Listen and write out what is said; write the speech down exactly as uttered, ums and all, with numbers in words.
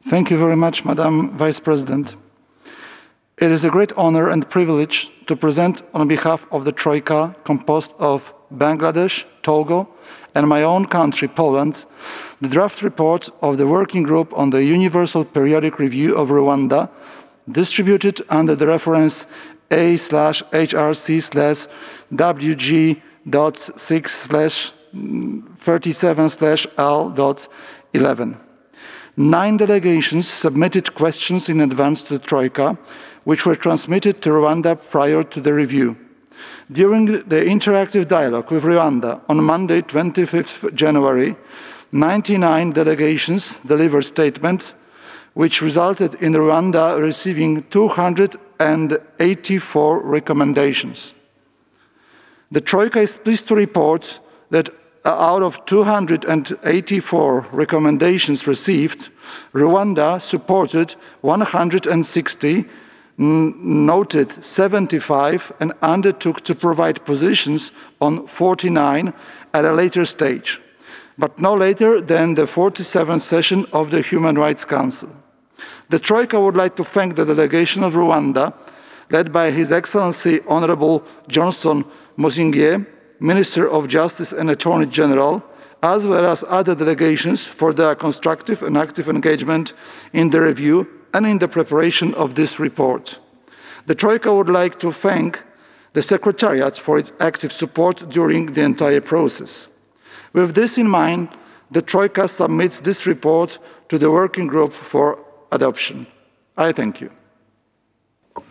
Thank you very much, Madam Vice President. It is a great honor and privilege to present on behalf of the Troika, composed of Bangladesh, Togo, and my own country, Poland, the draft report of the Working Group on the Universal Periodic Review of Rwanda, distributed under the reference A H R C W G six thirty-seven L eleven. Nine delegations submitted questions in advance to the Troika, which were transmitted to Rwanda prior to the review. During the interactive dialogue with Rwanda on Monday, twenty-fifth January, ninety-nine delegations delivered statements, which resulted in Rwanda receiving two hundred eighty-four recommendations. The Troika is pleased to report that out of two hundred eighty-four recommendations received, Rwanda supported one hundred sixty, noted seventy-five, and undertook to provide positions on forty-nine at a later stage, but no later than the forty-seventh session of the Human Rights Council. The Troika would like to thank the delegation of Rwanda, led by His Excellency Honourable Johnson Musingie, Minister of Justice and Attorney General, as well as other delegations for their constructive and active engagement in the review and in the preparation of this report. The Troika would like to thank the Secretariat for its active support during the entire process. With this in mind, the Troika submits this report to the Working Group for adoption. I thank you.